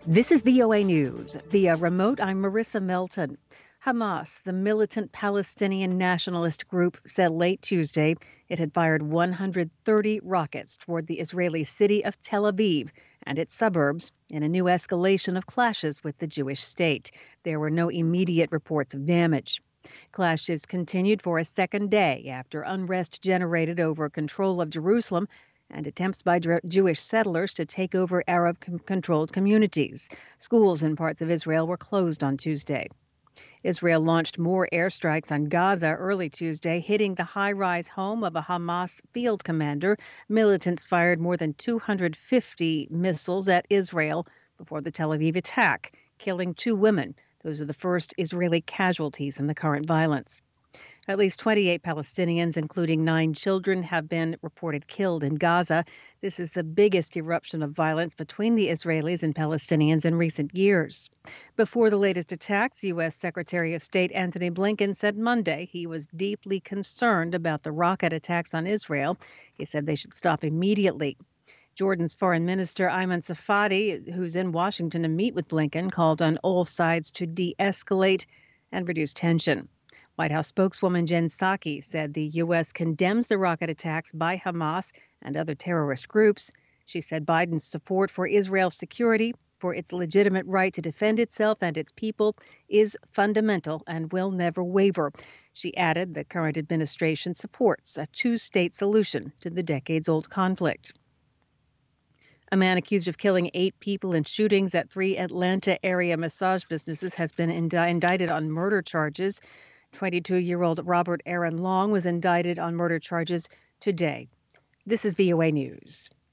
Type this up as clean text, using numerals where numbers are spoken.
This is VOA News. Via remote, I'm Marissa Melton. Hamas, the militant Palestinian nationalist group, said late Tuesday it had fired 130 rockets toward the Israeli city of Tel Aviv and its suburbs in a new escalation of clashes with the Jewish state. There were no immediate reports of damage. Clashes continued for a second day after unrest generated over control of Jerusalem and attempts by Jewish settlers to take over Arab-controlled communities. Schools in parts of Israel were closed on Tuesday. Israel launched more airstrikes on Gaza early Tuesday, hitting the high-rise home of a Hamas field commander. Militants fired more than 250 missiles at Israel before the Tel Aviv attack, killing 2 women. Those are the first Israeli casualties in the current violence. At least 28 Palestinians, including 9 children, have been reported killed in Gaza. This is the biggest eruption of violence between the Israelis and Palestinians in recent years. Before the latest attacks, U.S. Secretary of State Antony Blinken said Monday he was deeply concerned about the rocket attacks on Israel. He said they should stop immediately. Jordan's Foreign Minister Ayman Safadi, who's in Washington to meet with Blinken, called on all sides to de-escalate and reduce tension. White House spokeswoman Jen Psaki said the U.S. condemns the rocket attacks by Hamas and other terrorist groups. She said Biden's support for Israel's security, for its legitimate right to defend itself and its people, is fundamental and will never waver. She added the current administration supports a two-state solution to the decades-old conflict. A man accused of killing 8 people in shootings at 3 Atlanta area massage businesses has been indicted on murder charges. 22-year-old Robert Aaron Long was indicted on murder charges today. This is VOA News.